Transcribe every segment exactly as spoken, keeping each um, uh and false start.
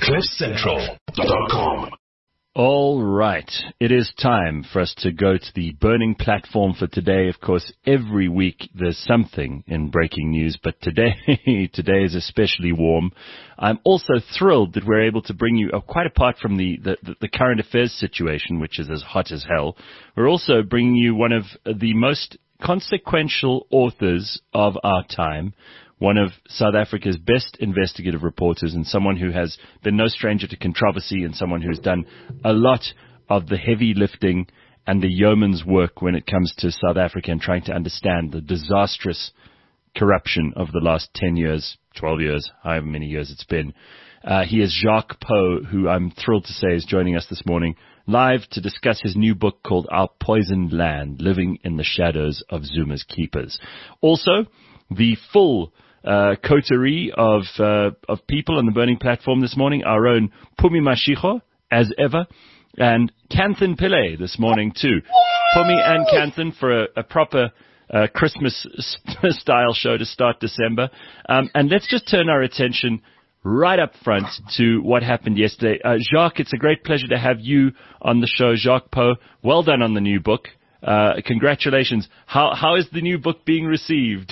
cliff central dot com. All right. It is time for us to go to the burning platform for today. Of course, every week there's something in breaking news, but today, today is especially warm. I'm also thrilled that we're able to bring you, uh, quite apart from the, the, the current affairs situation, which is as hot as hell, we're also bringing you one of the most consequential authors of our time, one of South Africa's best investigative reporters, and someone who has been no stranger to controversy, and someone who's done a lot of the heavy lifting and the yeoman's work when it comes to South Africa and trying to understand the disastrous corruption of the last ten years, twelve years, however many years it's been. Uh, he is Jacques Pau, who I'm thrilled to say is joining us this morning live to discuss his new book called Our Poisoned Land, Living in the Shadows of Zuma's Keepers. Also, the full Uh, coterie of uh, of people on the burning platform this morning, our own Phumi Mashego, as ever, and Kanthan Pillay this morning too. Phumi and Kanthan for a, a proper uh, Christmas-style show to start December. Um, and let's just turn our attention right up front to what happened yesterday. Uh, Jacques, it's a great pleasure to have you on the show. Jacques Pau, well done on the new book. Uh, congratulations. How How is the new book being received?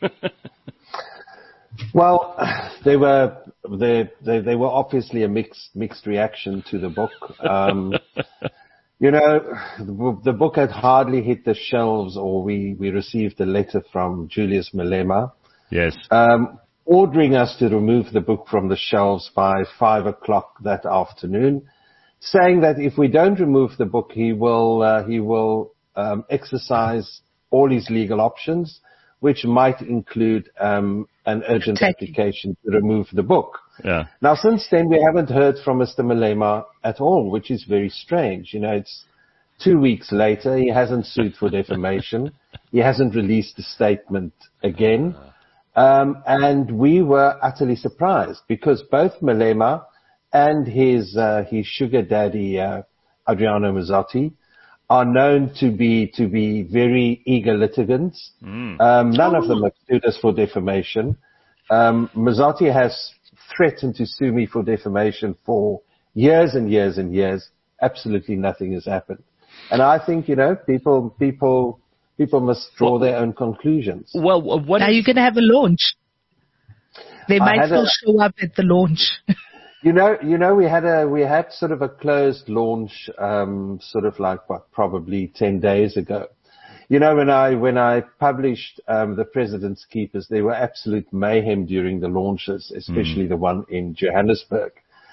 Well, they were they, they they were obviously a mixed mixed reaction to the book. Um, you know, the, the book had hardly hit the shelves, or we we received a letter from Julius Malema, yes, um, ordering us to remove the book from the shelves by five o'clock that afternoon, saying that if we don't remove the book, he will uh, he will um, exercise all his legal options, which might include um, an urgent application to remove the book. Yeah. Now, since then, we haven't heard from Mister Malema at all, which is very strange. You know, it's two weeks later. He hasn't sued for defamation. He hasn't released a statement again. Um, and we were utterly surprised because both Malema and his uh, his sugar daddy, uh, Adriano Mazzotti, are known to be to be very eager litigants. Mm. Um, none oh. of them have sued us for defamation. Um, Mazzotti has threatened to sue me for defamation for years and years and years. Absolutely nothing has happened. And I think, you know, people people people must draw well, their own conclusions. Well, what are you going to have a launch? They might still a, show up at the launch. You know, you know, we had a, we had sort of a closed launch, um, sort of like what, probably ten days ago. You know, when I, when I published, um, the President's Keepers, there were absolute mayhem during the launches, especially mm. the one in Johannesburg.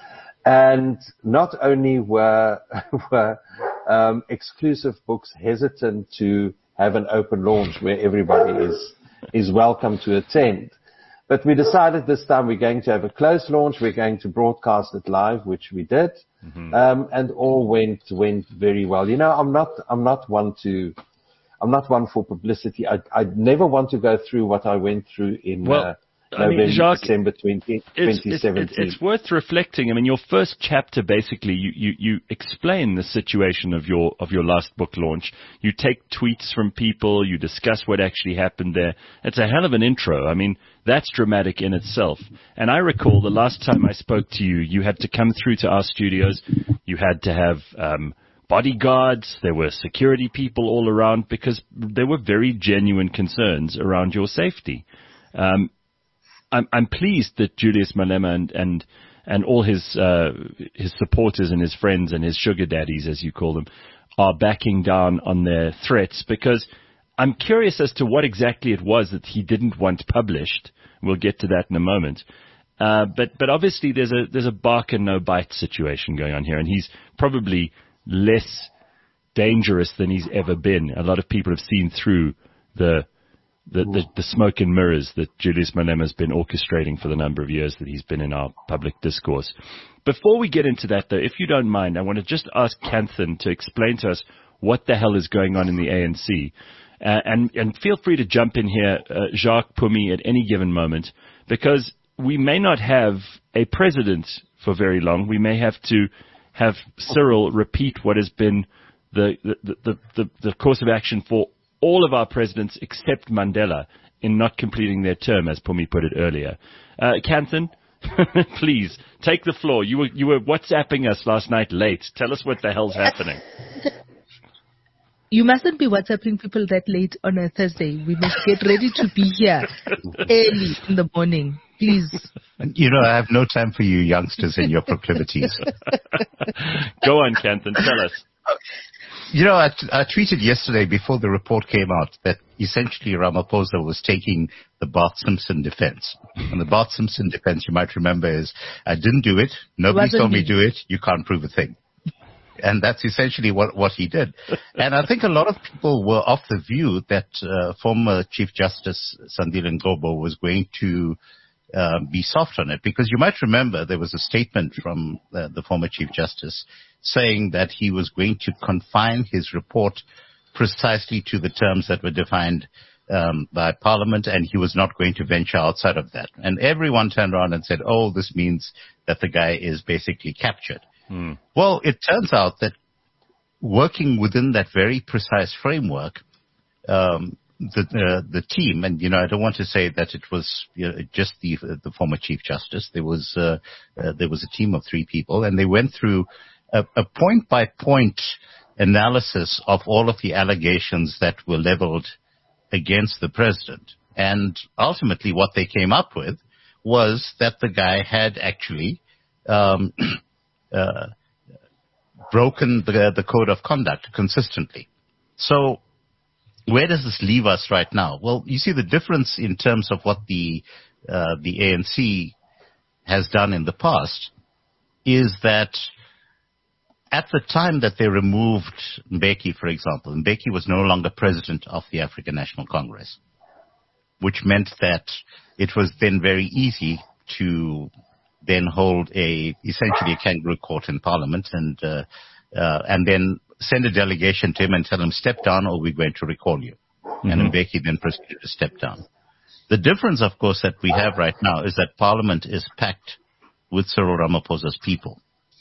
And not only were, were, um, exclusive books hesitant to have an open launch where everybody is, is welcome to attend, but we decided this time we're going to have a closed launch. We're going to broadcast it live, which we did, mm-hmm. um, and all went went very well. You know, I'm not I'm not one to I'm not one for publicity. I I never want to go through what I went through in well, uh, I November, mean, Jacques, December twenty seventeen. It's, it's, it's worth reflecting. I mean, your first chapter, basically, you, you, you explain the situation of your of your last book launch. You take tweets from people. You discuss what actually happened there. It's a hell of an intro. I mean, that's dramatic in itself. And I recall the last time I spoke to you, you had to come through to our studios. You had to have um, bodyguards. There were security people all around because there were very genuine concerns around your safety. Um, I'm, I'm pleased that Julius Malema and, and, and all his, uh, his supporters and his friends and his sugar daddies, as you call them, are backing down on their threats, because I'm curious as to what exactly it was that he didn't want published. We'll get to that in a moment. Uh, but, but obviously there's a, there's a bark and no bite situation going on here, and he's probably less dangerous than he's ever been. A lot of people have seen through the, The, the, the smoke and mirrors that Julius Malema has been orchestrating for the number of years that he's been in our public discourse. Before we get into that, though, if you don't mind, I want to just ask Kanthan to explain to us what the hell is going on in the A N C. Uh, and, and feel free to jump in here, uh, Jacques, Phumi, at any given moment, because we may not have a president for very long. We may have to have Cyril repeat what has been the, the, the, the, the course of action for all of our presidents except Mandela in not completing their term, as Phumi put it earlier. Uh, Kanthan, Please, take the floor. You were, you were WhatsApping us last night late. Tell us what the hell's happening. You mustn't be WhatsApping people that late on a Thursday. We must get ready to be here early in the morning. Please. You know, I have no time for you youngsters and your proclivities. Go on, Kanthan, tell us. You know, I, I tweeted yesterday before the report came out that essentially Ramaphosa was taking the Bart Simpson defense. And the Bart Simpson defense, you might remember, is I didn't do it. Nobody saw me do it. You can't prove a thing. And that's essentially what, what he did. And I think a lot of people were of the view that uh, former Chief Justice Sandile Ngcobo was going to uh, be soft on it. Because you might remember there was a statement from uh, the former Chief Justice saying that he was going to confine his report precisely to the terms that were defined um, by Parliament, and he was not going to venture outside of that. And everyone turned around and said, oh, this means that the guy is basically captured. Hmm. Well, it turns out that working within that very precise framework, um, the uh, the team, and you know, I don't want to say that it was you know, just the the former Chief Justice. There was uh, uh, there was a team of three people, and they went through a, a point by point analysis of all of the allegations that were leveled against the president. And ultimately, what they came up with was that the guy had actually um, Uh, broken the, the code of conduct consistently. So where does this leave us right now? Well, you see the difference in terms of what the uh, the A N C has done in the past is that at the time that they removed Mbeki, for example, Mbeki was no longer president of the African National Congress, which meant that it was then very easy to then hold a essentially a kangaroo court in Parliament and uh, uh, and then send a delegation to him and tell him, step down or we're going to recall you. Mm-hmm. And Mbeki then proceeded to step down. The difference, of course, that we have right now is that Parliament is packed with Cyril Ramaphosa's people.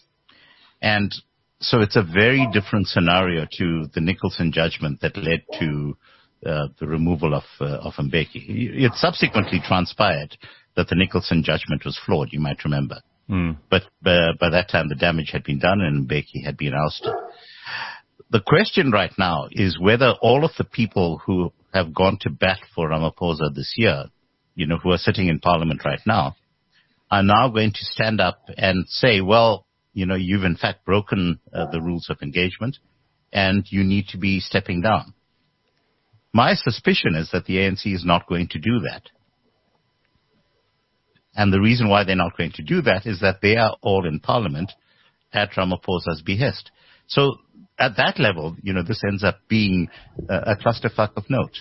And so it's a very different scenario to the Nicholson judgment that led to uh, the removal of uh, of Mbeki. It subsequently transpired that the Nicholson judgment was flawed, you might remember. Mm. But uh, by that time, the damage had been done and Mbeki had been ousted. The question right now is whether all of the people who have gone to bat for Ramaphosa this year, you know, who are sitting in Parliament right now, are now going to stand up and say, well, you know, you've in fact broken uh, the rules of engagement and you need to be stepping down. My suspicion is that the A N C is not going to do that. And the reason why they're not going to do that is that they are all in Parliament at Ramaphosa's behest. So at that level, you know, this ends up being a, a clusterfuck of note.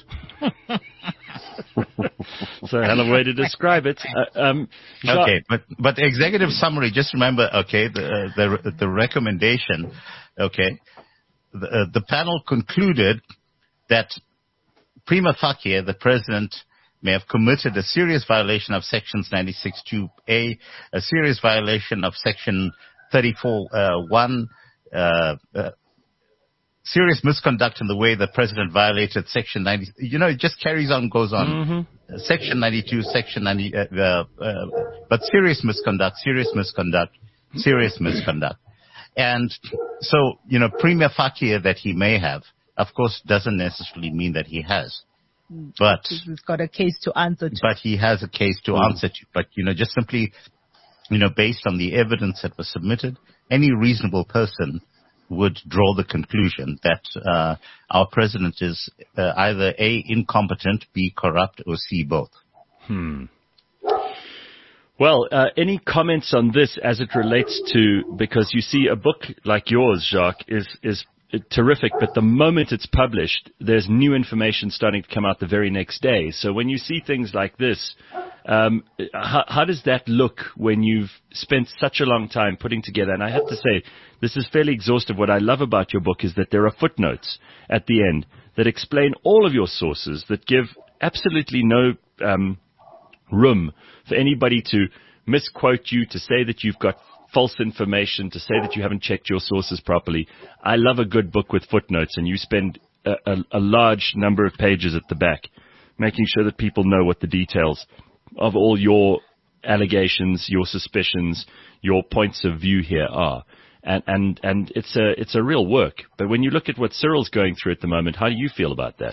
It's a hell of a way to describe it. Uh, um, okay, but but executive summary, just remember, okay, the uh, the, the recommendation, okay, the, uh, the panel concluded that prima facie, the president may have committed a serious violation of sections ninety-six two A, a serious violation of section thirty-four one, uh, uh, serious misconduct in the way the president violated section ninety. You know, it just carries on, goes on. Mm-hmm. Uh, section ninety-two, section ninety, uh, uh, uh, but serious misconduct, serious misconduct, serious misconduct. And so, you know, prima facie that he may have, of course, doesn't necessarily mean that he has. But he's got a case to answer to. But he has a case to mm. answer to. But, you know, just simply, you know, based on the evidence that was submitted, any reasonable person would draw the conclusion that uh, our president is uh, either A, incompetent, B, corrupt, or C, both. Hmm. Well, uh, any comments on this as it relates to, because you see a book like yours, Jacques, is, is terrific, but the moment it's published, there's new information starting to come out the very next day. So when you see things like this, um, how, how does that look when you've spent such a long time putting together? And I have to say, this is fairly exhaustive. What I love about your book is that there are footnotes at the end that explain all of your sources, that give absolutely no um, room for anybody to misquote you, to say that you've got false information, to say that you haven't checked your sources properly. I love a good book with footnotes, and you spend a, a, a large number of pages at the back making sure that people know what the details of all your allegations, your suspicions, your points of view here are. And, and, and it's a, it's a real work. But when you look at what Cyril's going through at the moment, how do you feel about that?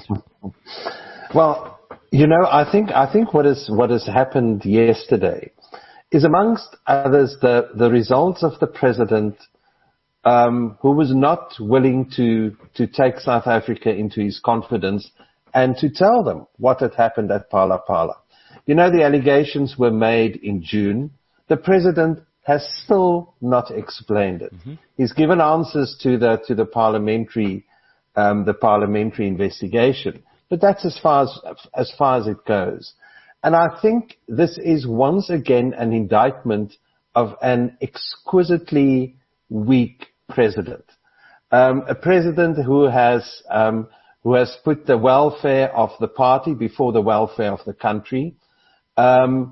Well, you know, I think, I think what is, what has happened yesterday is, amongst others, the, the results of the president, um, who was not willing to, to take South Africa into his confidence and to tell them what had happened at Phala Phala. You know, the allegations were made in June. The president has still not explained it. Mm-hmm. He's given answers to the to the parliamentary um, the parliamentary investigation, but that's as far as as far as it goes. And I think this is once again an indictment of an exquisitely weak president, um, a president who has um, who has put the welfare of the party before the welfare of the country, um,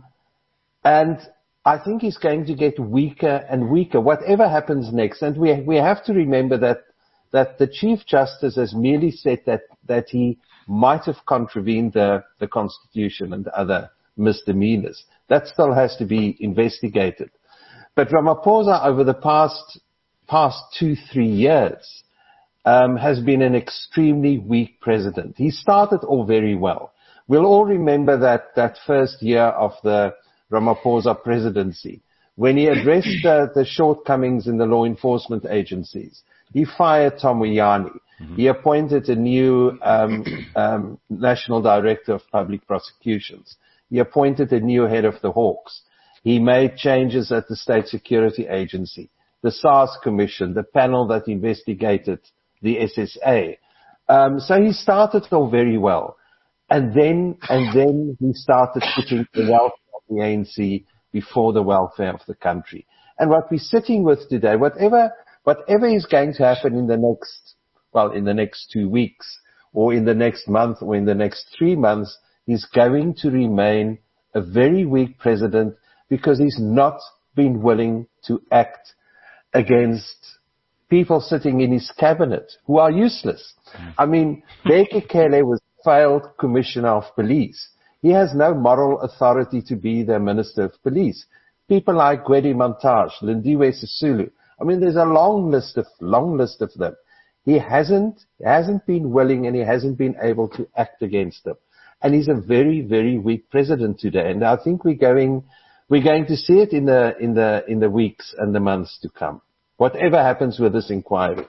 and I think he's going to get weaker and weaker, whatever happens next. And we we have to remember that that the Chief Justice has merely said that that he might have contravened the, the Constitution and other misdemeanors. That still has to be investigated. But Ramaphosa, over the past past two, three years, um, has been an extremely weak president. He started all very well. We'll all remember that that first year of the Ramaphosa presidency, when he addressed uh, the shortcomings in the law enforcement agencies. He fired Tom Moyane. Mm-hmm. He appointed a new um, um, national director of public prosecutions. He appointed a new head of the Hawks. He made changes at the State Security Agency, the SARS Commission, the panel that investigated the S S A. Um, so he started all very well. And then, and then he started putting the welfare the A N C before the welfare of the country. And what we're sitting with today, whatever, whatever is going to happen in the next, well, in the next two weeks or in the next month or in the next three months, is going to remain a very weak president because he's not been willing to act against people sitting in his cabinet who are useless. I mean, Bheki Cele was failed commissioner of police. He has no moral authority to be the Minister of Police. People like Gwedi Montage, Lindiwe Sisulu. I mean, there's a long list of, long list of them. He hasn't, hasn't been willing and he hasn't been able to act against them. And he's a very, very weak president today. And I think we're going, we're going to see it in the, in the, in the weeks and the months to come. Whatever happens with this inquiry.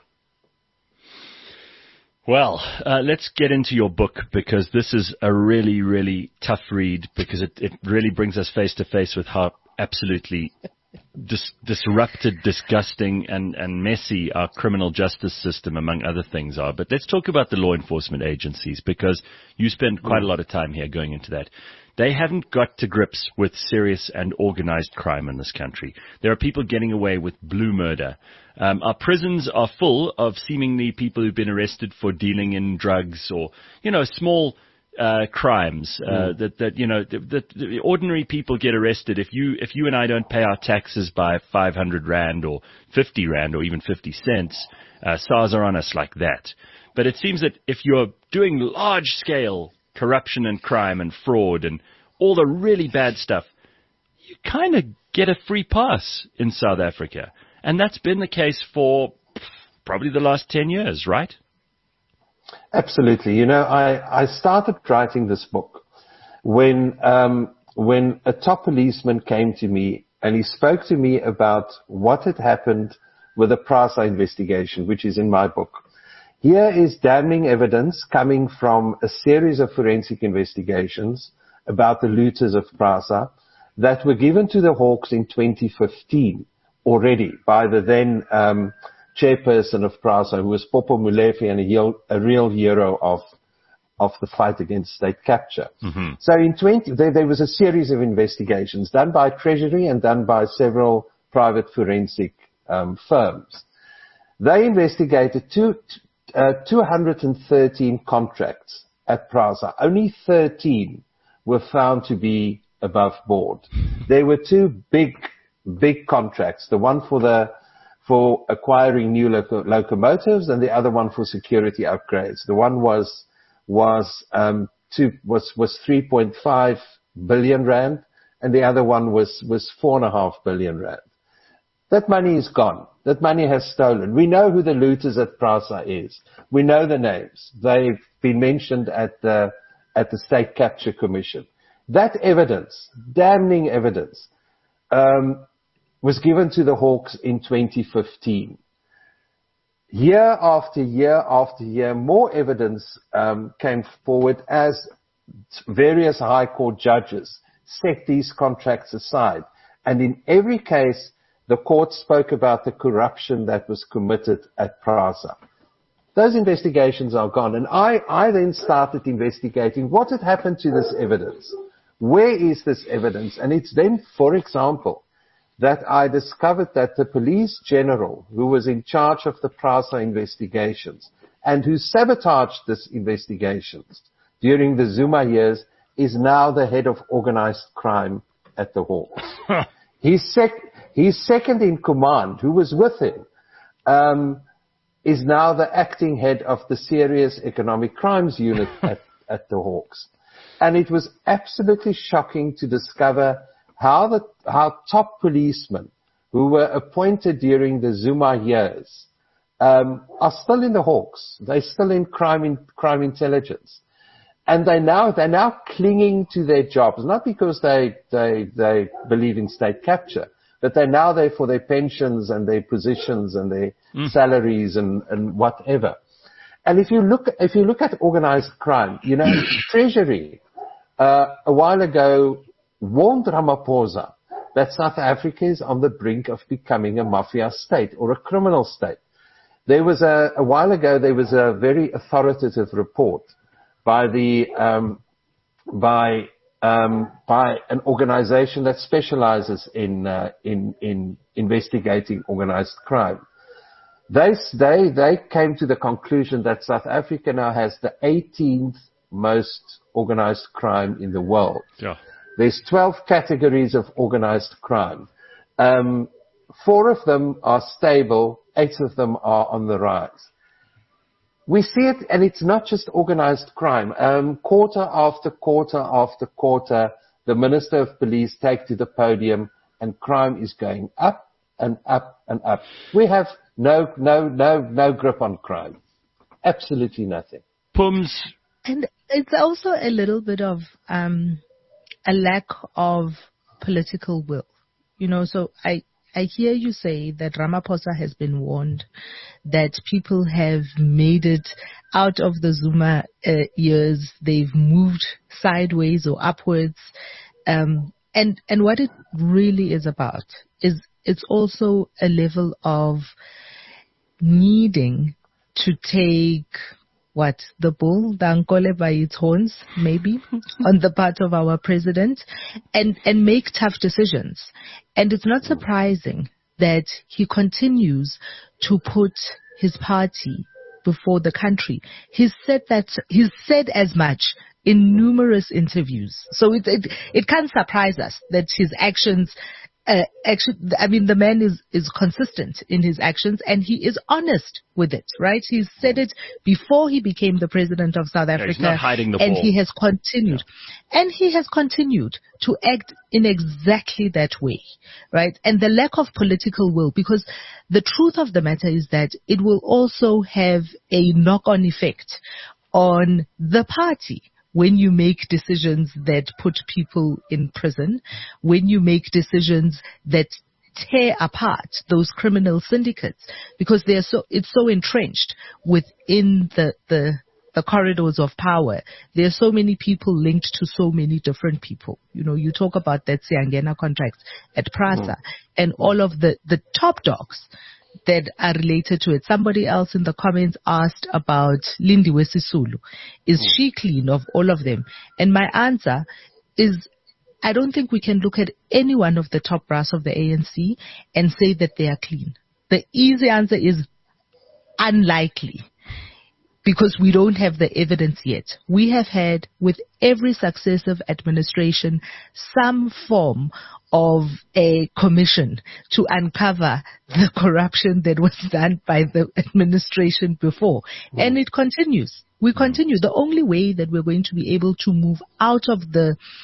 Well, uh, let's get into your book, because this is a really, really tough read, because it, it really brings us face to face with how absolutely dis- disrupted, disgusting, and, and messy our criminal justice system, among other things, are. But let's talk about the law enforcement agencies, because you spend quite a lot of time here going into that. They haven't got to grips with serious and organized crime in this country. There are people getting away with blue murder. Um, our prisons are full of seemingly people who've been arrested for dealing in drugs or, you know, small uh, crimes uh, mm. that, that, you know, that, that ordinary people get arrested. If you, if you and I don't pay our taxes by five hundred rand or fifty rand or even fifty cents, uh, SARS are on us like that. But it seems that if you're doing large scale corruption and crime and fraud and all the really bad stuff, you kind of get a free pass in South Africa. And that's been the case for probably the last ten years, right? Absolutely. You know, I, I started writing this book when, um, when a top policeman came to me and he spoke to me about what had happened with the PRASA investigation, which is in my book. Here is damning evidence coming from a series of forensic investigations about the looters of PRASA that were given to the Hawks in twenty fifteen already by the then um, chairperson of PRASA, who was Popo Molefe, and a, a real hero of of the fight against state capture. Mm-hmm. So in twenty, there, there was a series of investigations done by Treasury and done by several private forensic um, firms. They investigated two. Uh, two hundred thirteen contracts at PRASA. Only thirteen were found to be above board. There were two big, big contracts. The one for the, for acquiring new loco- locomotives and the other one for security upgrades. The one was, was, um, two, was, was three point five billion rand and the other one was, was four and a half billion rand. That money is gone. That money has stolen. We know who the looters at PRASA is. We know the names. They've been mentioned at the, at the State Capture Commission. That evidence, damning evidence, um, was given to the Hawks in twenty fifteen. Year after year after year, more evidence um, came forward as various High Court judges set these contracts aside. And in every case, the court spoke about the corruption that was committed at PRASA. Those investigations are gone. And I, I then started investigating what had happened to this evidence. Where is this evidence? And it's then, for example, that I discovered that the police general who was in charge of the PRASA investigations and who sabotaged these investigations during the Zuma years is now the head of organized crime at the Hawks. His, sec- his second in command, who was with him, um, is now the acting head of the Serious Economic Crimes Unit at, at the Hawks. And it was absolutely shocking to discover how the how top policemen who were appointed during the Zuma years um, are still in the Hawks. They're still in crime in, crime intelligence, and they now they're now clinging to their jobs, not because they they they believe in state capture, but they're now there for their pensions and their positions and their mm. salaries and and whatever. And if you look if you look at organized crime, you know, Treasury uh, a while ago warned Ramaphosa that South Africa is on the brink of becoming a mafia state or a criminal state. There was a, a while ago, there was a very authoritative report by the, um, by, um, by an organization that specializes in, uh, in, in investigating organized crime. They, they, they came to the conclusion that South Africa now has the eighteenth most organized crime in the world. Yeah. There's twelve categories of organized crime. Um, four of them are stable, eight of them are on the rise. We see it, and it's not just organized crime. Um, quarter after quarter after quarter, the Minister of Police takes to the podium, and crime is going up and up and up. We have no, no, no, no grip on crime. Absolutely nothing. Pums. And it's also a little bit of um, a lack of political will. You know, so I, I hear you say that Ramaphosa has been warned, that people have made it out of the Zuma uh, years. They've moved sideways or upwards. Um, and, and what it really is about is it's also a level of needing to take what, the bull, the ankole by its horns, maybe, on the part of our president, and, and make tough decisions. And it's not surprising that he continues to put his party before the country. He's said that, he's said as much in numerous interviews. So it, it, it can't surprise us that his actions Uh, actually, I mean, the man is, is consistent in his actions, and he is honest with it, right? He's said it before he became the president of South Africa. Yeah, he's not hiding the and ball. he has continued. Yeah. And he has continued to act in exactly that way, right? And the lack of political will, because the truth of the matter is that it will also have a knock-on effect on the party. When you make decisions that put people in prison, when you make decisions that tear apart those criminal syndicates, because they are so, it's so entrenched within the, the, the corridors of power. There are so many people linked to so many different people. You know, you talk about that Siangena contract at PRASA, mm. and all of the, the top dogs that are related to it. Somebody else in the comments asked about Lindiwe Sisulu. Is mm. she clean of all of them? And my answer is, I don't think we can look at any one of the top brass of the A N C and say that they are clean. The easy answer is unlikely, because we don't have the evidence yet. We have had, with every successive administration, some form of a commission to uncover the corruption that was done by the administration before. Mm. And it continues. We continue. The only way that we're going to be able to move out of the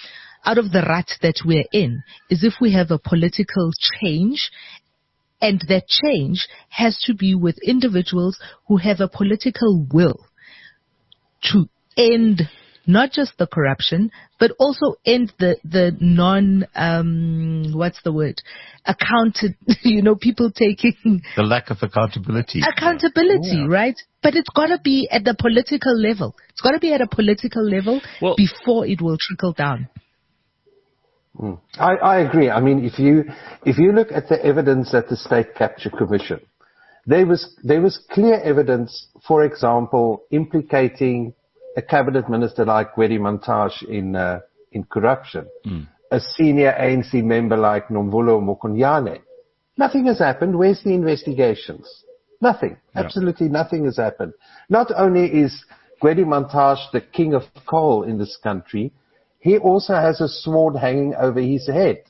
out of the rut that we're in is if we have a political change, and that change has to be with individuals who have a political will to end not just the corruption, but also end the, the non, um, what's the word? Accounted, you know, people taking... The lack of accountability. Accountability, yeah. Right? But it's got to be at the political level. It's got to be at a political level well, before it will trickle down. Mm. I, I agree. I mean, if you, if you look at the evidence at the State Capture Commission, there was, there was clear evidence, for example, implicating a cabinet minister like Gwedi Mantashe in uh, in corruption, mm. a senior A N C member like Nomvulo Mokonyane. Nothing has happened. Where's the investigations? Nothing. Yeah. Absolutely nothing has happened. Not only is Gwedi Mantashe the king of coal in this country, he also has a sword hanging over his head.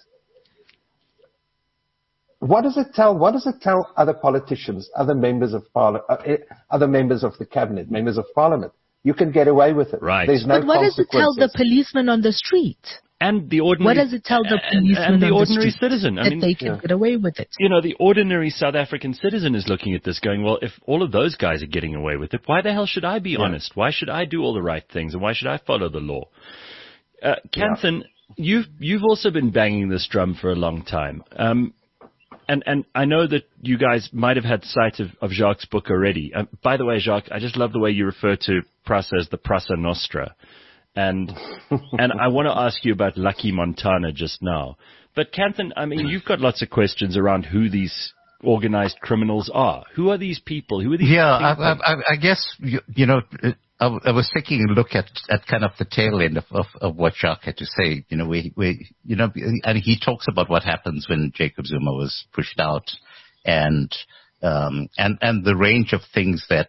What does it tell? What does it tell other politicians, other members of parliament, uh, other members of the cabinet, members of parliament? You can get away with it. Right. There's no but what does it tell the policeman on the street? And the ordinary... What does it tell the policeman and, and the on ordinary the street citizen? I that mean, they can yeah. get away with it? You know, the ordinary South African citizen is looking at this going, well, if all of those guys are getting away with it, why the hell should I be yeah. honest? Why should I do all the right things? And why should I follow the law? Uh, Kanthan, yeah. you've, you've also been banging this drum for a long time. Um, And and I know that you guys might have had sight of, of Jacques' book already. Uh, by the way, Jacques, I just love the way you refer to Prasa as the Prasa Nostra. And and I want to ask you about Lucky Montana just now. But Kanthan, I mean, you've got lots of questions around who these organized criminals are. Who are these people? Who are these Yeah, people? I, I, I guess, you, you know... I, I was taking a look at, at kind of the tail end of, of, of what Jacques had to say. You know, we, we, you know, and he talks about what happens when Jacob Zuma was pushed out, and um, and and the range of things that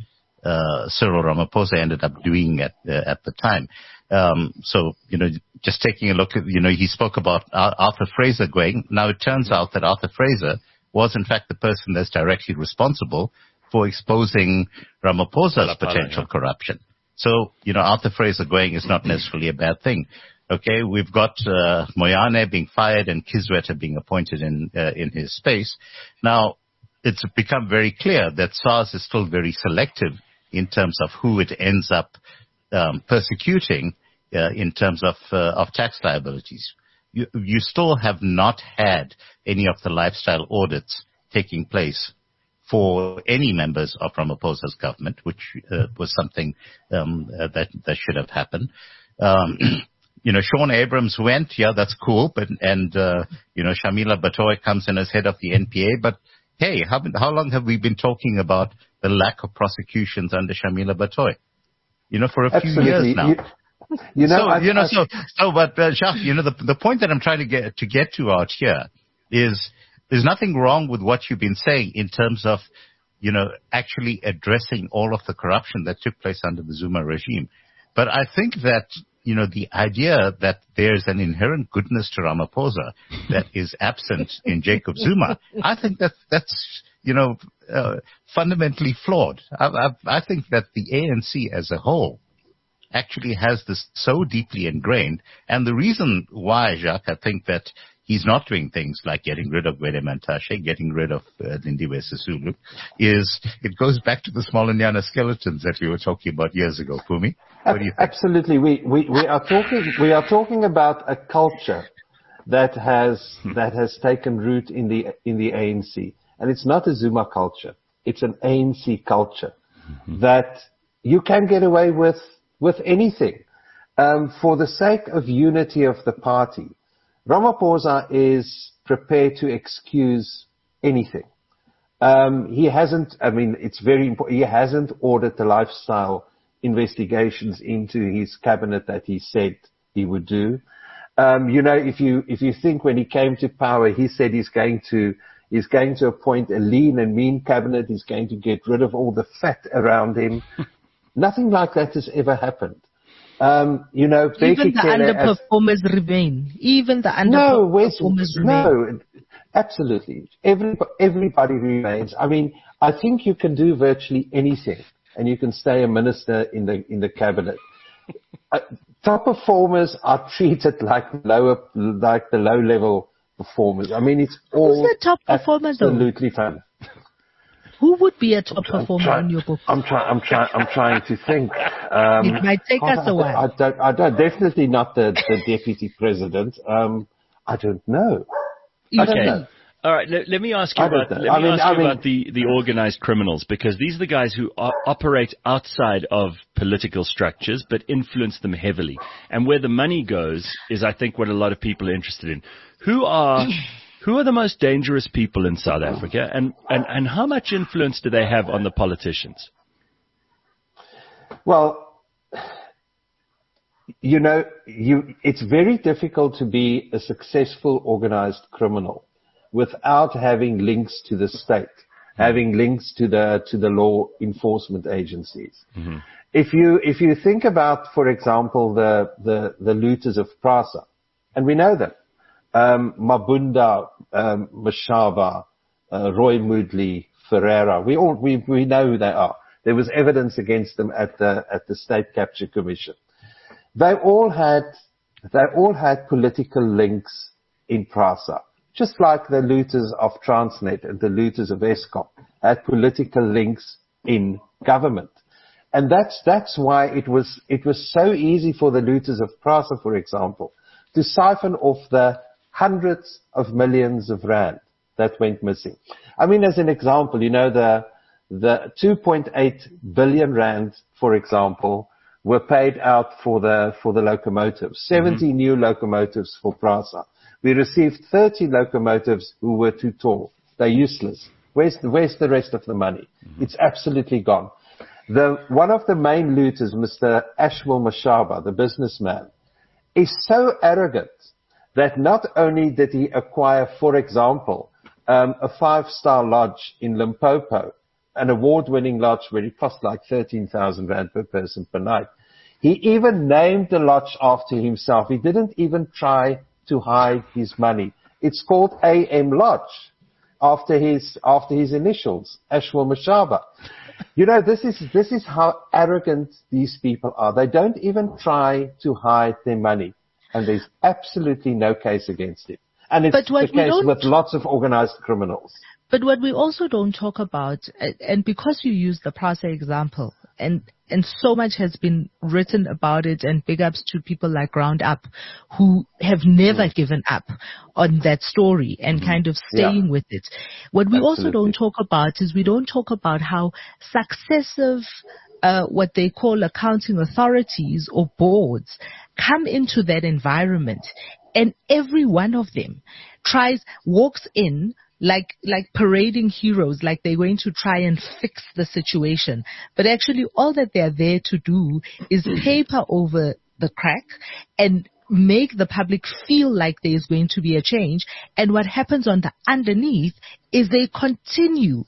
uh, Cyril Ramaphosa ended up doing at uh, at the time. Um, so, you know, just taking a look at, you know, he spoke about Arthur Fraser going. Now it turns out that Arthur Fraser was in fact the person that's directly responsible for exposing Ramaphosa's potential yeah. corruption. So, you know, Arthur Fraser going is not necessarily a bad thing. Okay, we've got uh, Moyane being fired and Kizweta being appointed in uh, in his space. Now, it's become very clear that SARS is still very selective in terms of who it ends up um, persecuting uh, in terms of uh, of tax liabilities. You, you still have not had any of the lifestyle audits taking place for any members of Ramaphosa's government, which uh, was something um, uh, that that should have happened. Um, you know, Sean Abrams went, yeah, that's cool, but and uh, you know, Shamila Batoy comes in as head of the N P A. But hey, how how long have we been talking about the lack of prosecutions under Shamila Batoy? You know, for a Absolutely. few years now. You, you know, so I've, you know, I've, so so, but uh, Jacques, you know, the the point that I'm trying to get to get to out here is. There's nothing wrong with what you've been saying in terms of, you know, actually addressing all of the corruption that took place under the Zuma regime. But I think that, you know, the idea that there's an inherent goodness to Ramaphosa that is absent in Jacob Zuma, I think that that's, you know, uh, fundamentally flawed. I, I, I think that the A N C as a whole actually has this so deeply ingrained. And the reason why, Jacques, I think that he's not doing things like getting rid of Gwede Mantashe, getting rid of uh, Lindiwe Sisulu, is it goes back to the Smolanyana skeletons that we were talking about years ago, Phumi. What do you think? Absolutely. We, we, we are talking, we are talking about a culture that has, that has taken root in the, in the A N C. And it's not a Zuma culture. It's an A N C culture mm-hmm. that you can get away with, with anything. Um, for the sake of unity of the party, Ramaphosa is prepared to excuse anything. Um, he hasn't, I mean, it's very important, he hasn't ordered the lifestyle investigations into his cabinet that he said he would do. Um, you know, if you, if you think when he came to power, he said he's going to, he's going to appoint a lean and mean cabinet, he's going to get rid of all the fat around him. Nothing like that has ever happened. Um, you know, even the underperformers as, remain. Even the underperformers no, remain. No, absolutely. Every, everybody remains. I mean, I think you can do virtually anything, and you can stay a minister in the in the cabinet. uh, top performers are treated like lower, like the low-level performers. I mean, it's all Who's the top performer, though? absolutely fun. Who would be a top performer try, in your book? I'm trying. I'm trying. I'm trying to think. Um, it might take I, us a while. I don't. I don't. Definitely not the, the deputy president. Um, I don't know. I don't Okay. know. All right. Let, let me ask you I don't about. know. Let I me mean- ask you I mean- about the the organized criminals, because these are the guys who o- operate outside of political structures but influence them heavily. And where the money goes is, I think, what a lot of people are interested in. Who are who are the most dangerous people in South Africa, and and and how much influence do they have on the politicians? Well, you know, you, it's very difficult to be a successful organized criminal without having links to the state, having links to the, to the law enforcement agencies. Mm-hmm. If you, if you think about, for example, the, the, the looters of Prasa, and we know them, um, Mabunda, um, Mashaba, uh, Roy Moodley, Ferreira, we all, we, we know who they are. There was evidence against them at the, at the State Capture Commission. They all had, they all had political links in Prasa, just like the looters of Transnet and the looters of Eskom had political links in government. And that's, that's why it was, it was so easy for the looters of Prasa, for example, to siphon off the hundreds of millions of rand that went missing. I mean, as an example, you know, the, the two point eight billion rand, for example, were paid out for the, for the locomotives, seventy mm-hmm. new locomotives for Prasa. We received thirty locomotives who were too tall. They're useless. Where's the, where's the rest of the money? Mm-hmm. It's absolutely gone. The, one of the main looters, Mister Ashwell Mashaba, the businessman, is so arrogant that not only did he acquire, for example, um, a five-star lodge in Limpopo, an award-winning lodge where it cost like thirteen thousand rand per person per night. He even named the lodge after himself. He didn't even try to hide his money. It's called A M Lodge, after his, after his initials, Ashwell Mashaba. You know, this is, this is how arrogant these people are. They don't even try to hide their money. And there's absolutely no case against it. And it's the case with lots of organized criminals. But what we also don't talk about, and because you use the Prasa example, and and so much has been written about it, and big ups to people like Ground Up, who have never mm. given up on that story and mm. kind of staying yeah. with it. What we Absolutely. also don't talk about is we don't talk about how successive uh, what they call accounting authorities or boards come into that environment, and every one of them tries, walks in, like, like parading heroes, like they're going to try and fix the situation. But actually all that they're there to do is paper over the crack and make the public feel like there's going to be a change. And what happens on the underneath is they continue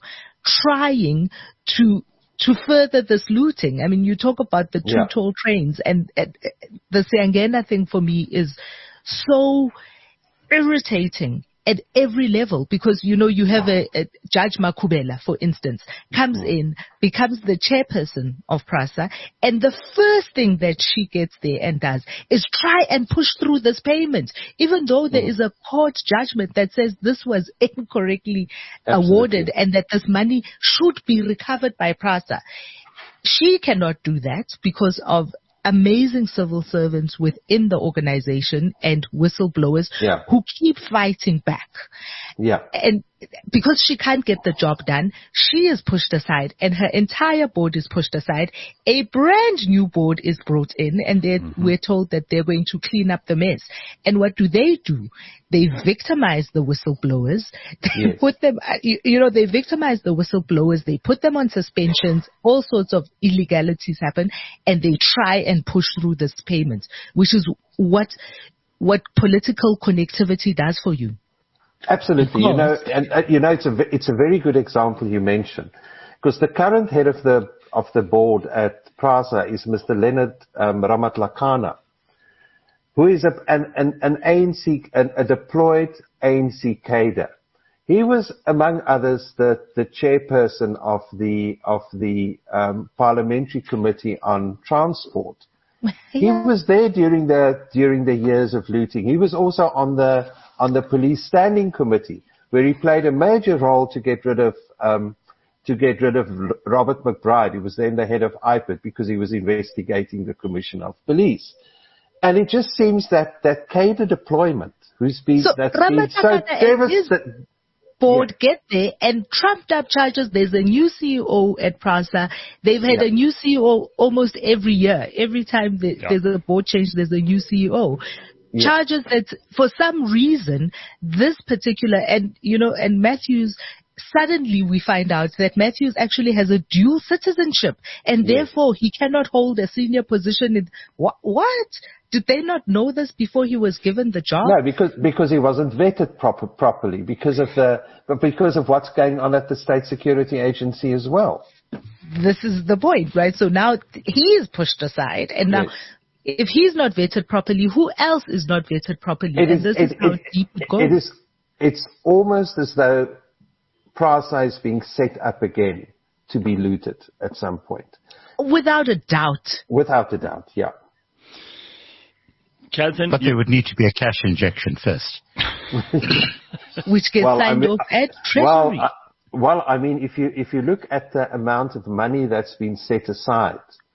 trying to to further this looting. I mean, you talk about the two yeah. toll trains, and uh, the Siangena thing for me is so irritating at every level, because, you know, you have a, a Judge Makubela, for instance, comes in, becomes the chairperson of Prasa, and the first thing that she gets there and does is try and push through this payment, even though there is a court judgment that says this was incorrectly Absolutely. awarded and that this money should be recovered by Prasa. She cannot do that because of amazing civil servants within the organization and whistleblowers yeah. who keep fighting back. Yeah. And because she can't get the job done, she is pushed aside and her entire board is pushed aside. A brand new board is brought in, and mm-hmm. we're told that they're going to clean up the mess. And what do they do? They victimize the whistleblowers. They yes. put them, you, you know, they victimize the whistleblowers. They put them on suspensions. All sorts of illegalities happen, and they try and push through this payment, which is what, what political connectivity does for you. Absolutely. You know, and uh, you know, it's a, it's a very good example you mentioned, because the current head of the, of the board at Prasa is Mister Leonard um, Ramatlakana, who is a, an, an, an A N C, an, a deployed A N C cadre. He was, among others, the, the chairperson of the, of the um, Parliamentary Committee on Transport He Yeah. was there during the during the years of looting. He was also on the on the police standing committee, where he played a major role to get rid of um, to get rid of Robert McBride, who was then the head of I P I D, because he was investigating the Commission of Police. And it just seems that that cadre deployment, who's been So, that's been so Ramatlakane and his devastating. board get there and trumped up charges. There's a new C E O at PRASA. They've had Yeah. a new C E O almost every year. Every time the, Yeah. there's a board change, there's a new C E O. Yeah. Charges that for some reason, this particular, and you know, and Matthews, suddenly we find out that Matthews actually has a dual citizenship and Yes. therefore he cannot hold a senior position in, what? what? Did they not know this before he was given the job? No, because because he wasn't vetted proper, properly, because of the but because of what's going on at the State Security Agency as well. This is the point, right? So now th- he is pushed aside, and now Yes. if he's not vetted properly, who else is not vetted properly? It and is, this it, is how it, deep it goes. it is, it's almost as though PRASA is being set up again to be looted at some point. Without a doubt. Without a doubt, yeah. Kazan, But there would need to be a cash injection first. Which gets Well, I signed mean, off at Treasury. Well, uh, well, I mean, if you if you look at the amount of money that's been set aside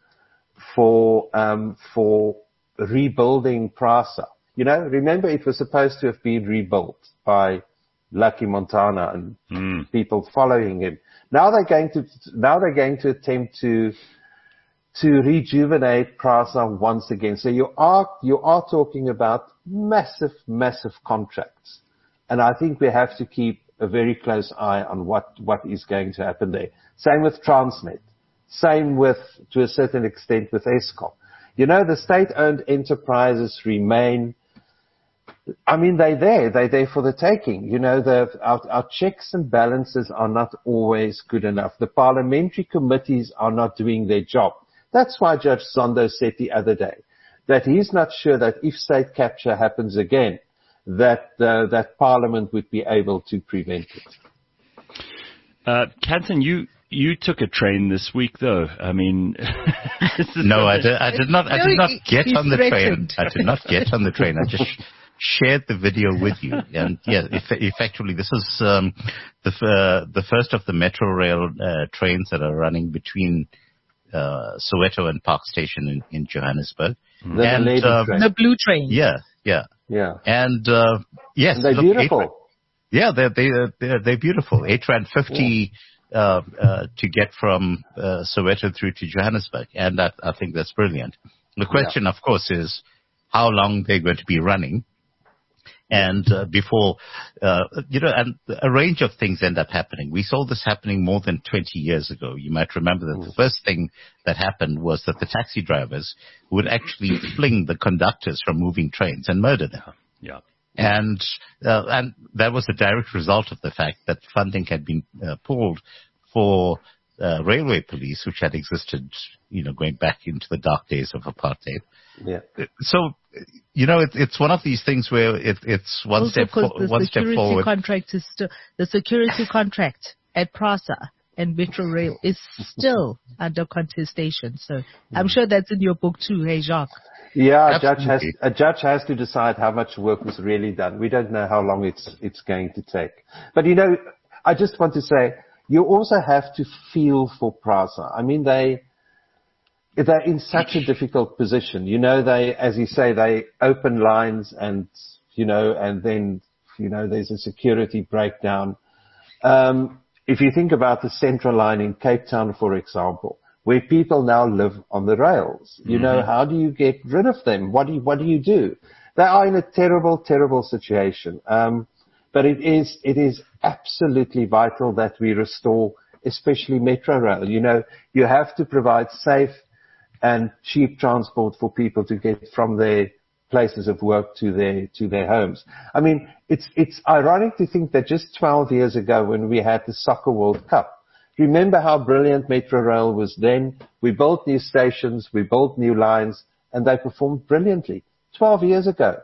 for um, for rebuilding PRASA, you know, remember it was supposed to have been rebuilt by Lucky Montana and Mm. people following him. Now they're going to now they're going to attempt to to rejuvenate PRASA once again. So you are you are talking about massive, massive contracts, and I think we have to keep a very close eye on what what is going to happen there. Same with Transnet. Same with, to a certain extent, with Eskom. You know, the state-owned enterprises remain. I mean, they're there. They're there for the taking. You know, the, our, our checks and balances are not always good enough. The parliamentary committees are not doing their job. That's why Judge Zondo said the other day that he's not sure that if state capture happens again, that uh, that Parliament would be able to prevent it. Uh, Kazan, you you took a train this week, though. I mean, this is No, I did, I did not. I No, did not he- get he on the train. threatened. I did not get on the train. I just shared the video with you. And yeah, eff- effectively, this is um, the uh, the first of the Metro Rail uh, trains that are running between uh, Soweto and Park Station in, in Johannesburg. The And, lady um, train. The blue train. Yeah, yeah. Yeah. And uh, yes, And they're look, beautiful. eight- yeah, they're they they're, they're beautiful. Eight rand fifty uh, uh, to get from uh, Soweto through to Johannesburg, and that, I think that's brilliant. The question, of course, is how long they're going to be running, and uh, before uh, you know, and a range of things end up happening. We saw this happening more than twenty years ago. You might remember that the first thing that happened was that the taxi drivers would actually fling the conductors from moving trains and murder them. yeah. And uh, and that was a direct result of the fact that funding had been uh, pulled for uh, railway police, which had existed, you know, going back into the dark days of apartheid. Yeah. So, you know, it, it's one of these things where it, it's one Also step because for, the one step security forward. contract is still, the security contract at PRASA and Metro Rail is still under contestation. So I'm sure that's in your book too, hey Jacques. Yeah, a judge has Absolutely. a judge has to decide how much work was really done. We don't know how long it's it's going to take. But you know, I just want to say you also have to feel for PRASA. I mean, they they're in such a difficult position. You know, they, as you say, they open lines and you know, and then you know, there's a security breakdown. Um, if you think about the Central Line in Cape Town, for example, where people now live on the rails. You know, how do you get rid of them? What do you, what do you do? They are in a terrible, terrible situation. Um, but it is, it is absolutely vital that we restore, especially Metro Rail. You know, you have to provide safe and cheap transport for people to get from their places of work to their, to their homes. I mean, it's, it's ironic to think that just twelve years ago when we had the Soccer World Cup, remember how brilliant Metro Rail was then? We built new stations, we built new lines, and they performed brilliantly. Twelve years ago.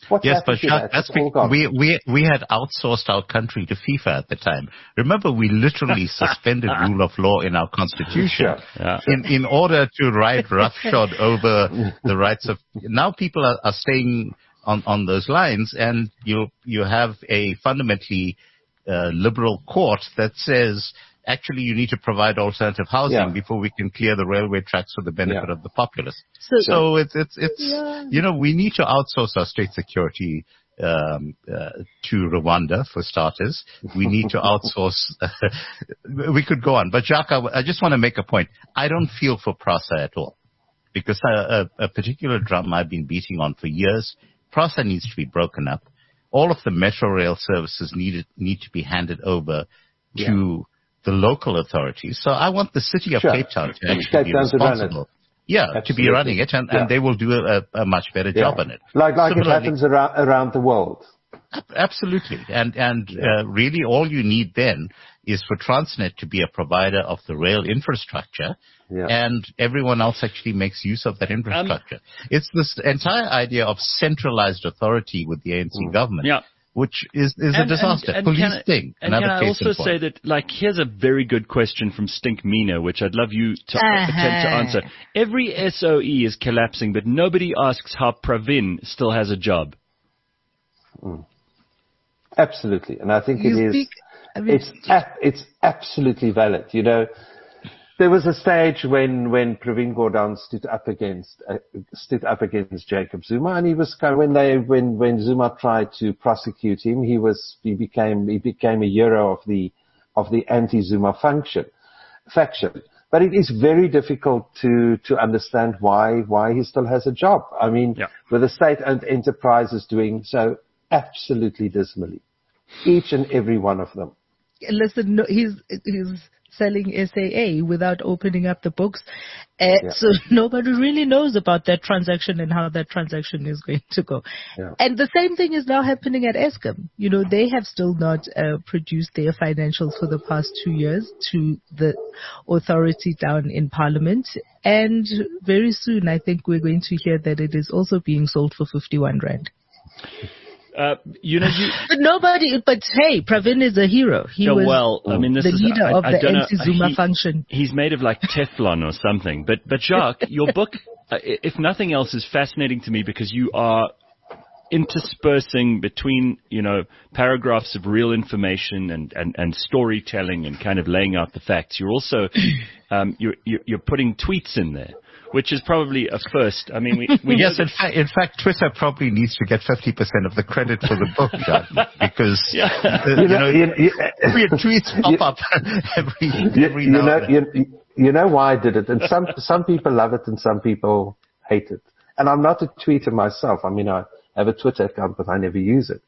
What's Yes, but happened to Jacques, that? that's It's all because gone. we, we, we had outsourced our country to FIFA at the time. Remember, we literally suspended rule of law in our constitution Sure. Yeah. in, in order to ride roughshod over the rights of... Now people are, are staying on, on those lines, and you, you have a fundamentally uh, liberal court that says, actually, you need to provide alternative housing Yeah. before we can clear the railway tracks for the benefit Yeah. of the populace. So- So it's, it's, it's, Yeah. you know, we need to outsource our state security um, uh, to Rwanda, for starters. We need to outsource. We could go on. But Jacques, I, I just want to make a point. I don't feel for PRASA at all, because a, a, a particular drum I've been beating on for years, PRASA needs to be broken up. All of the metro rail services need, need to be handed over Yeah. to the local authorities. So I want the city of Sure. Cape Town to actually Cape be Town to run it. responsible. Yeah, to be Absolutely. running it, and, Yeah. and they will do a, a much better job Yeah. on it. Like like it Similarly- happens around around the world. Absolutely. And, and uh, really all you need then is for Transnet to be a provider of the rail infrastructure, Yeah. and everyone else actually makes use of that infrastructure. It's this entire idea of centralized authority with the A N C government, Yeah. which is, is a disaster. And, Police can I, thing. And another can I case also in point. say that, like, here's a very good question from Stink Mina, which I'd love you to Uh-huh. attempt to answer. Every S O E is collapsing, but nobody asks how Pravin still has a job. Absolutely, and I think You it is. speak- I mean- it's a- it's absolutely valid. You know, there was a stage when when Pravin Gordhan stood up against uh, stood up against Jacob Zuma, and he was kind of, when they when when Zuma tried to prosecute him, he was he became he became a hero of the of the anti-Zuma function faction. But it is very difficult to to understand why why he still has a job. I mean, Yeah. with the state-owned enterprises doing so absolutely dismally, each and every one of them. Listen, no, he's he's selling S A A without opening up the books, uh, Yeah. so nobody really knows about that transaction and how that transaction is going to go. Yeah. And the same thing is now happening at Eskom. You know, they have still not uh, produced their financials for the past two years to the authority down in Parliament, and very soon I think we're going to hear that it is also being sold for fifty-one rand. Uh, you know, you, But nobody, but hey, Pravin is a hero. He Yeah, was well, I mean, this the is- leader I- of I the don't know, anti-Zuma he- function. he's made of like Teflon or something. But, but Jacques, your book, uh, if nothing else, is fascinating to me because you are interspersing between, you know, paragraphs of real information and, and, and storytelling and kind of laying out the facts. You're also, um, you're, you're you're putting tweets in there, which is probably a first. I mean, we, we Yes, know in fact, in fact, Twitter probably needs to get fifty percent of the credit for the book, John, because Yeah. uh, you know, you, you, your tweets pop up every you, every you now know, and then. you, you know why I did it, and some some people love it and some people hate it. And I'm not a tweeter myself. I mean, I have a Twitter account, but I never use it.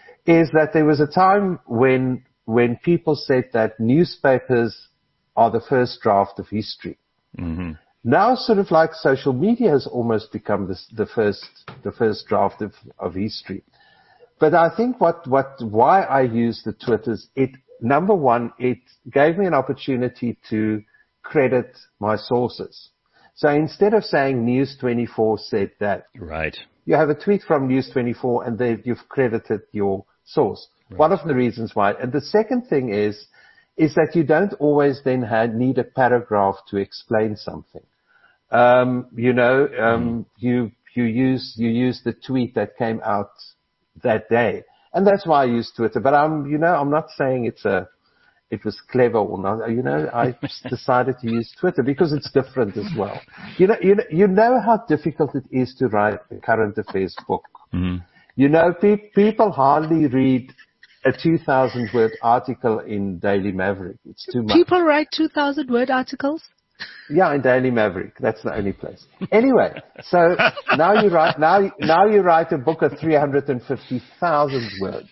Is that there was a time when when people said that newspapers are the first draft of history. Mm-hmm. Now, sort of like social media has almost become the, the first the first draft of, of history. But I think what what why I use the Twitters, it number one, it gave me an opportunity to credit my sources. So instead of saying News twenty-four said that, Right. you have a tweet from News twenty-four and then you've credited your source. Right. One of the reasons why. And the second thing is, is that you don't always then have, need a paragraph to explain something. Um, you know, um, mm. you, you use, you use the tweet that came out that day. And that's why I use Twitter. But I'm, you know, I'm not saying it's a, it was clever or not. You know, I just decided to use Twitter because it's different as well. You know, you know, you know how difficult it is to write a current affairs book. Mm-hmm. You know, pe- people hardly read a two thousand word article in Daily Maverick. It's too much. People write two thousand word articles? Yeah, in Daily Maverick. That's the only place. Anyway, so now you write, now, now you write a book of three hundred fifty thousand words.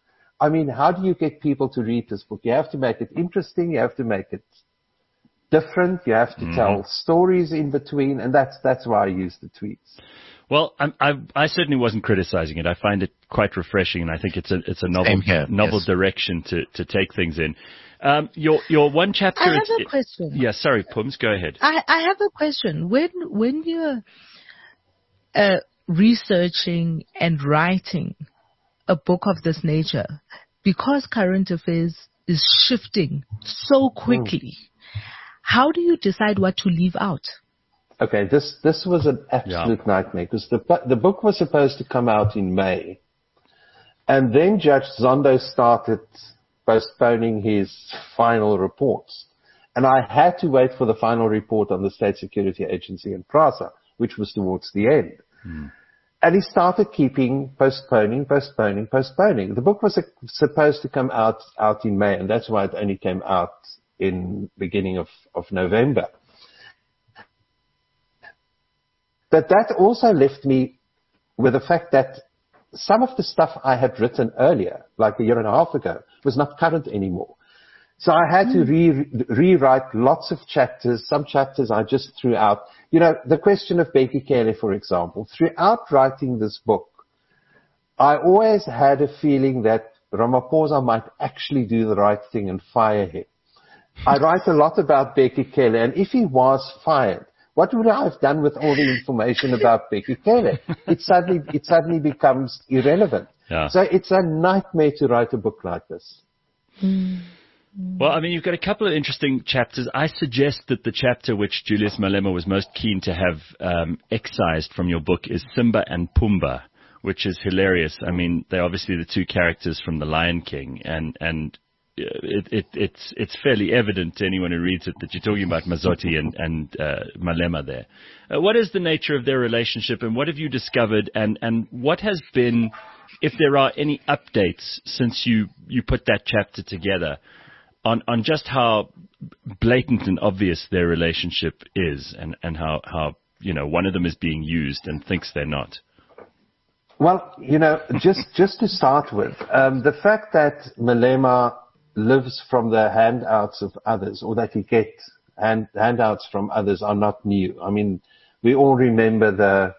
I mean, how do you get people to read this book? You have to make it interesting. You have to make it different. You have to mm-hmm. tell stories in between. And that's, that's why I use the tweets. Well, I'm, I, I certainly wasn't criticizing it. I find it quite refreshing, and I think it's a it's a novel novel yes. direction to, to take things in. Um, your your one chapter. I have is, a question. Yeah, sorry, Pums, go ahead. I, I have a question. When when you're uh, researching and writing a book of this nature, because current affairs is shifting so quickly, mm. how do you decide what to leave out? Okay, this this was an absolute yeah. nightmare, because the the book was supposed to come out in May, and then Judge Zondo started postponing his final reports, and I had to wait for the final report on the State Security Agency and PRASA, which was towards the end. Hmm. And he started keeping postponing, postponing, postponing. The book was uh, supposed to come out out in May, and that's why it only came out in beginning of, of November. But that also left me with the fact that some of the stuff I had written earlier, like a year and a half ago, was not current anymore. So I had to re- rewrite lots of chapters. Some chapters I just threw out. You know, the question of Bheki Cele, for example, throughout writing this book, I always had a feeling that Ramaphosa might actually do the right thing and fire him. I write a lot about Bheki Cele, and if he was fired, what would I have done with all the information about Bheki Cele? It suddenly, it suddenly becomes irrelevant. Yeah. So it's a nightmare to write a book like this. Mm. Well, I mean, you've got a couple of interesting chapters. I suggest that the chapter which Julius Malema was most keen to have um, excised from your book is Simba and Pumbaa, which is hilarious. I mean, they're obviously the two characters from The Lion King, and and it, it, it's it's fairly evident to anyone who reads it that you're talking about Mazothi and, and uh, Malema there. Uh, what is the nature of their relationship, and what have you discovered, and, and what has been, if there are any updates since you, you put that chapter together, on, on just how blatant and obvious their relationship is, and, and how, how, you know, one of them is being used and thinks they're not? Well, you know, just, just to start with, um, the fact that Malema lives from the handouts of others, or that he gets hand, handouts from others, are not new. I mean, we all remember the,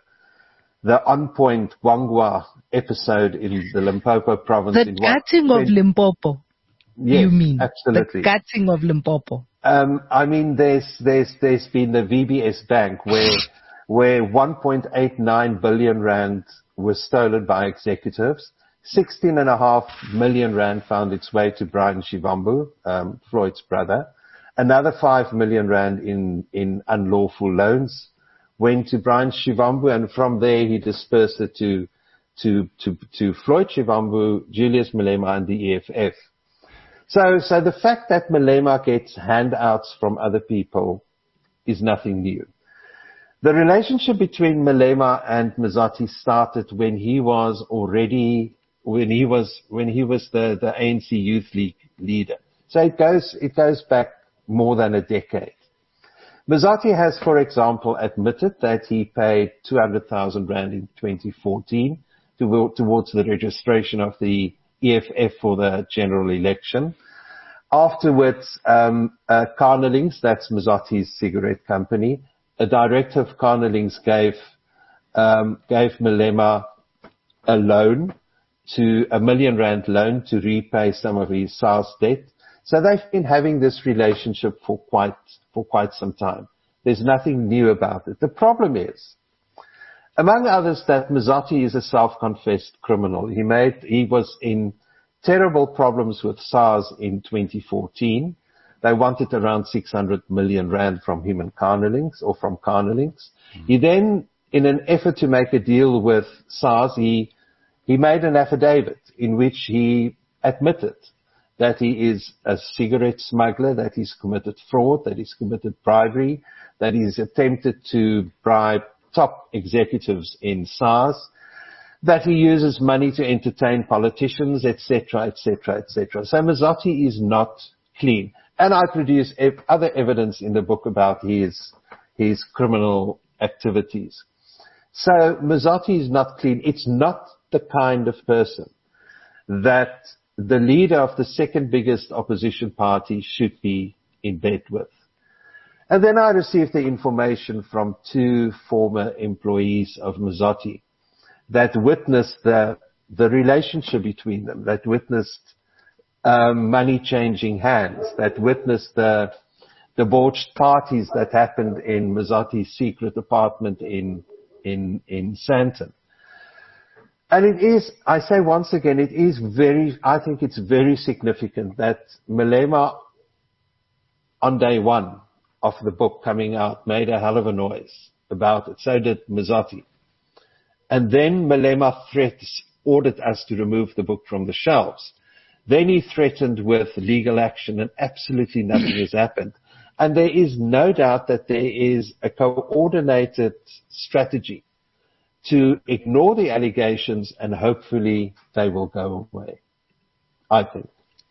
the On Point Gwangwa episode in the Limpopo province. The gutting of Limpopo. Yes, you mean absolutely. The gutting of Limpopo. Um, I mean, there's there's there's been the V B S Bank where where one point eight nine billion rand was stolen by executives. Sixteen and a half million rand found its way to Brian Shivambu, um, Floyd's brother. Another five million rand in in unlawful loans went to Brian Shivambu, and from there he dispersed it to to to to Floyd Shivambu, Julius Malema, and the E F F. So, so the fact that Malema gets handouts from other people is nothing new. The relationship between Malema and Mazothi started when he was already, when he was, when he was the, the A N C Youth League leader. So it goes, it goes back more than a decade. Mazothi has, for example, admitted that he paid two hundred thousand rand in twenty fourteen to, towards the registration of the E F F for the general election. Afterwards, um, uh, Carnelings, that's Mazothi's cigarette company, a director of Carnelings gave, um, gave Malema a loan to, a million rand loan to repay some of his SARS debt. So they've been having this relationship for quite, for quite some time. There's nothing new about it. The problem is, among others, that Mazothi is a self-confessed criminal. He made, he was in terrible problems with SARS in twenty fourteen. They wanted around six hundred million rand from him and Carnelings, or from Carnelings. Mm-hmm. He then, in an effort to make a deal with SARS, he, he made an affidavit in which he admitted that he is a cigarette smuggler, that he's committed fraud, that he's committed bribery, that he's attempted to bribe top executives in SARS, that he uses money to entertain politicians, et cetera, et cetera, et cetera. So Mazothi is not clean. And I produce ev- other evidence in the book about his, his criminal activities. So Mazothi is not clean. It's not the kind of person that the leader of the second biggest opposition party should be in bed with. And then I received the information from two former employees of Mazothi that witnessed the, the relationship between them, that witnessed um, money changing hands, that witnessed the debauched parties that happened in Mazothi's secret apartment in, in, in Sandton. And it is, I say once again, it is very, I think it's very significant that Malema, on day one of the book coming out, made a hell of a noise about it. So did Mazotti. And then Malema threats, ordered us to remove the book from the shelves. Then he threatened with legal action, and absolutely nothing has happened. And there is no doubt that there is a coordinated strategy to ignore the allegations, and hopefully they will go away, I think.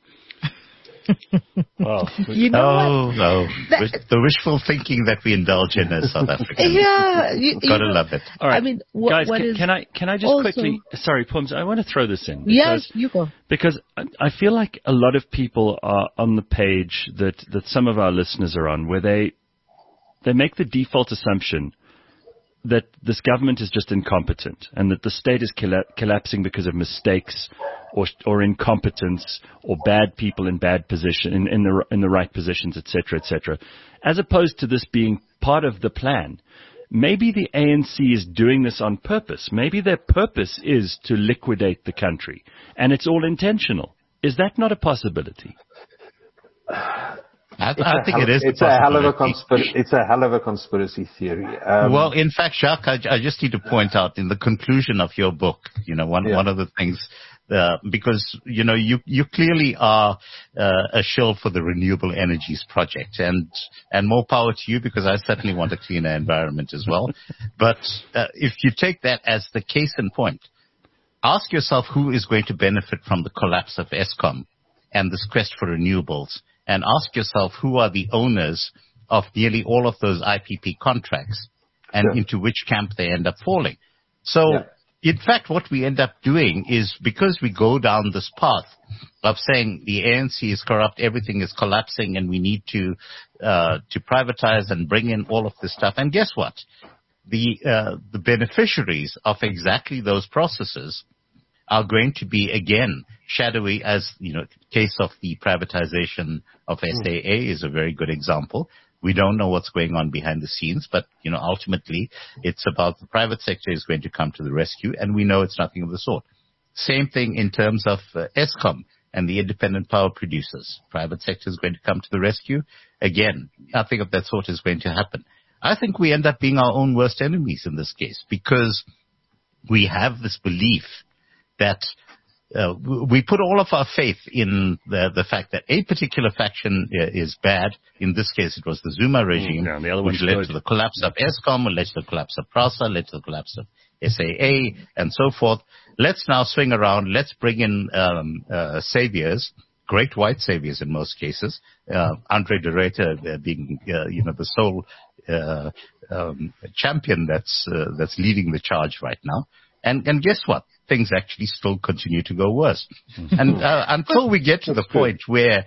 Well, you know oh, what? no. That, the wishful thinking that we indulge in as South Africans. yeah, you, you Gotta know, love it. all right. I mean, what, guys, what can, is can I can I just also, quickly? Sorry, Pums, I want to throw this in. Yes, Because, you go. because I, I feel like a lot of people are on the page that that some of our listeners are on, where they they make the default assumption that this government is just incompetent and that the state is colla- collapsing because of mistakes or or incompetence or bad people in bad position in, in the in the right positions, et cetera, et cetera, as opposed to this being part of the plan. Maybe the A N C is doing this on purpose. Maybe their purpose is to liquidate the country, and it's all intentional. Is that not a possibility? I, I think hell, it is. It's a hell of a conspiracy. It's a hell of a conspiracy theory. Um, well, in fact, Jacques, I, I just need to point out in the conclusion of your book, you know, one yeah. one of the things, uh, because you know you you clearly are uh, a shill for the renewable energies project, and and more power to you, because I certainly want a cleaner environment as well. But uh, if you take that as the case in point, ask yourself who is going to benefit from the collapse of Eskom and this quest for renewables. And ask yourself who are the owners of nearly all of those I P P contracts, and Sure. into which camp they end up falling. So, Yeah. in fact, what we end up doing is, because we go down this path of saying the A N C is corrupt, everything is collapsing, and we need to uh, to privatize and bring in all of this stuff. And guess what? The uh, the beneficiaries of exactly those processes are going to be, again, shadowy, as, you know, case of the privatization of S A A is a very good example. We don't know what's going on behind the scenes, but, you know, ultimately it's about the private sector is going to come to the rescue, and we know it's nothing of the sort. Same thing in terms of uh, Eskom and the independent power producers. Private sector is going to come to the rescue. Again, nothing of that sort is going to happen. I think we end up being our own worst enemies in this case, because we have this belief that uh, we put all of our faith in the, the fact that a particular faction is bad. In this case, it was the Zuma regime, yeah, the other which led to the collapse of Eskom, led to the collapse of PRASA, led to the collapse of S A A, and so forth. Let's now swing around. Let's bring in um, uh, saviors, great white saviors in most cases. Uh, Andre de Ruyter uh, being, uh, you know, the sole uh, um, champion that's uh, that's leading the charge right now. And and guess what? Things actually still continue to go worse. And uh, until we get to the point where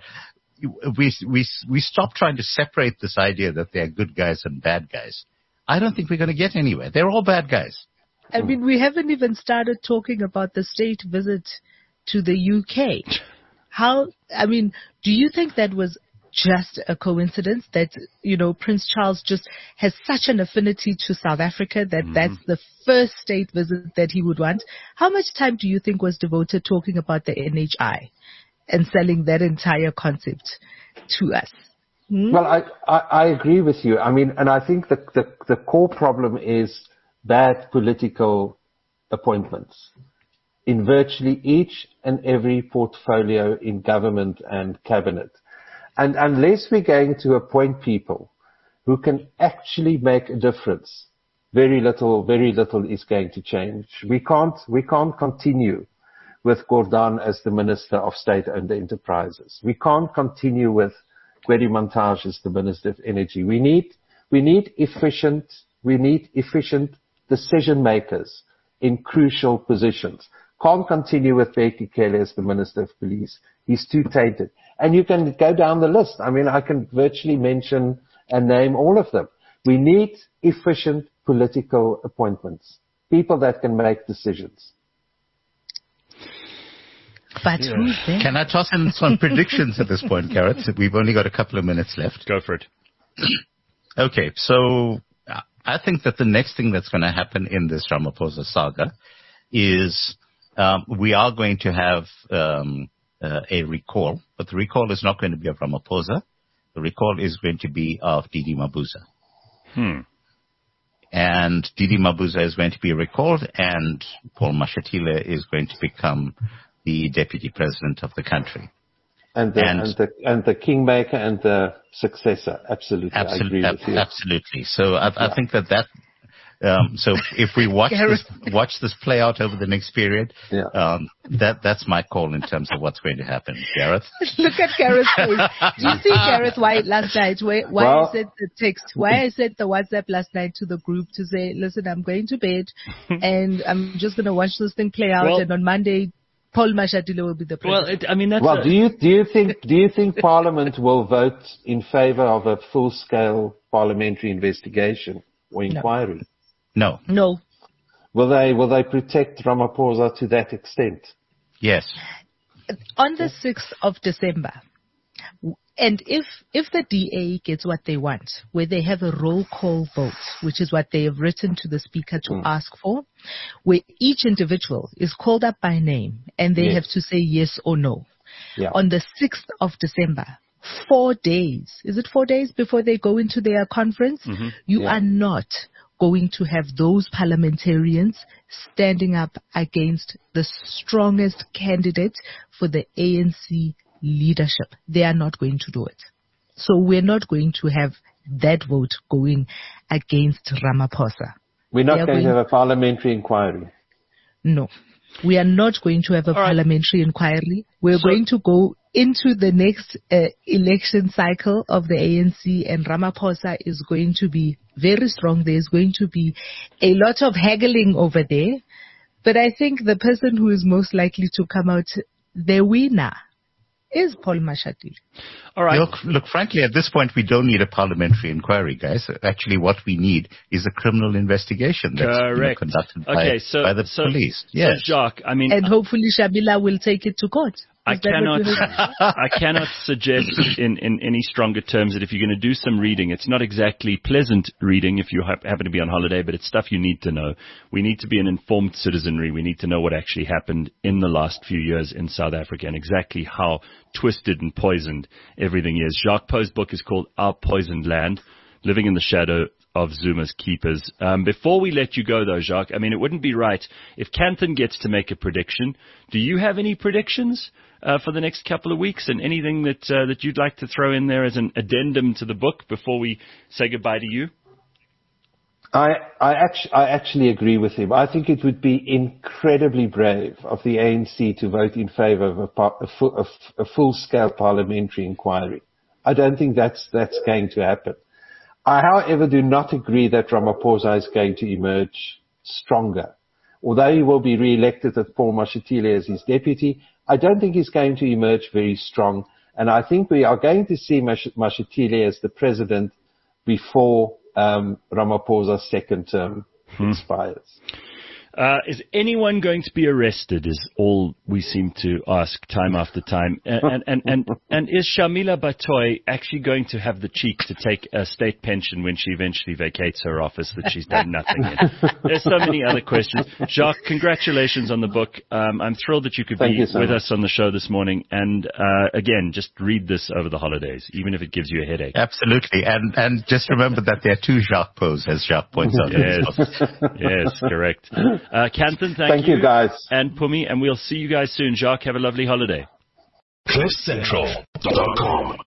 we we we stop trying to separate this idea that they're good guys and bad guys, I don't think we're going to get anywhere. They're all bad guys. I mean, we haven't even started talking about the state visit to the U K. How, I mean, do you think that was just a coincidence that, you know, Prince Charles just has such an affinity to South Africa that mm-hmm. that's the first state visit that he would want? How much time do you think was devoted talking about the N H I and selling that entire concept to us? Hmm? Well, I, I, I agree with you. I mean, and I think the, the, the core problem is bad political appointments in virtually each and every portfolio in government and cabinet. And unless we're going to appoint people who can actually make a difference, very little, very little is going to change. We can't, we can't continue with Gordhan as the Minister of State-Owned Enterprises. We can't continue with Gwedi Montage as the Minister of Energy. We need, we need efficient, we need efficient decision makers in crucial positions. Can't continue with Bheki Cele as the Minister of Police. He's too tainted. And you can go down the list. I mean, I can virtually mention and name all of them. We need efficient political appointments, people that can make decisions. But yeah. who's there? Can I toss in some predictions at this point, Gareth? We've only got a couple of minutes left. Go for it. Okay, so uh, I think that the next thing that's going to happen in this Ramaphosa saga is um, we are going to have um, uh, a recall, but the recall is not going to be of Ramaphosa. The recall is going to be of Didi Mabuza. Hmm. And Didi Mabuza is going to be recalled, and Paul Mashatile is going to become the deputy president of the country. And the, and, and the, and the kingmaker and the successor. Absolutely. Absolutely. I agree with you. Absolutely. So I, I think that that, um, so if we watch this, watch this play out over the next period, yeah. um, that, that's my call in terms of what's going to happen. Gareth? Look at Gareth's face. Do you see Gareth why last night, why, why well, I sent the text, why I sent the WhatsApp last night to the group to say, listen, I'm going to bed and I'm just going to watch this thing play out, well, and on Monday, Paul Mashatile will be the president. Well, it, I mean, that's well. A, do you do you think do you think Parliament will vote in favour of a full-scale parliamentary investigation or inquiry? No. No. Will they will they protect Ramaphosa to that extent? Yes. On the sixth of December, and if if the D A gets what they want, where they have a roll call vote, which is what they have written to the Speaker to mm. ask for, where each individual is called up by name and they yes. have to say yes or no. Yeah. On the sixth of December, four days, is it four days before they go into their conference? Mm-hmm. You yeah. are not going to have those parliamentarians standing up against the strongest candidate for the A N C leadership. They are not going to do it. So we're not going to have that vote going against Ramaphosa. We're not going, going to have a parliamentary inquiry. No. We are not going to have a All parliamentary right. inquiry. We're so, going to go into the next uh, election cycle of the A N C, and Ramaphosa is going to be very strong. There's going to be a lot of haggling over there. But I think the person who is most likely to come out the winner is Paul Mashatile. All right. Look, look, frankly, at this point, we don't need a parliamentary inquiry, guys. Actually, what we need is a criminal investigation that's you know, conducted by, okay, so, by the so, police. Yes. So, Jacques, I mean... And hopefully Shabila will take it to court. I cannot, I cannot suggest in, in any stronger terms that if you're going to do some reading, it's not exactly pleasant reading if you ha- happen to be on holiday, but it's stuff you need to know. We need to be an informed citizenry. We need to know what actually happened in the last few years in South Africa and exactly how twisted and poisoned everything is. Jacques Pauw's book is called Our Poisoned Land, Living in the Shadow of Zuma's Keepers. Um, before we let you go, though, Jacques, I mean, it wouldn't be right if Kanthan gets to make a prediction. Do you have any predictions uh, for the next couple of weeks, and anything that uh, that you'd like to throw in there as an addendum to the book before we say goodbye to you? I I actually, I actually agree with him. I think it would be incredibly brave of the A N C to vote in favour of a, par- a, full, a, a full-scale parliamentary inquiry. I don't think that's that's going to happen. I, however, do not agree that Ramaphosa is going to emerge stronger. Although he will be re-elected with Paul Mashatile as his deputy, I don't think he's going to emerge very strong. And I think we are going to see Mash- Mashatile as the president before um, Ramaphosa's second term hmm. expires. Uh, is anyone going to be arrested is all we seem to ask time after time. And, and, and, and, and is Shamila Batoy actually going to have the cheek to take a state pension when she eventually vacates her office that she's done nothing in? There's so many other questions. Jacques, congratulations on the book. Um, I'm thrilled that you could Thank be you so with much. us on the show this morning. And uh, again, just read this over the holidays, even if it gives you a headache. Absolutely. And and just remember that there are two Jacques Pauws, as Jacques points out. Yes, yes, correct. Uh, Kanthan, thank, thank you. you guys. And Pumi, and we'll see you guys soon. Jacques, have a lovely holiday. cliff central dot com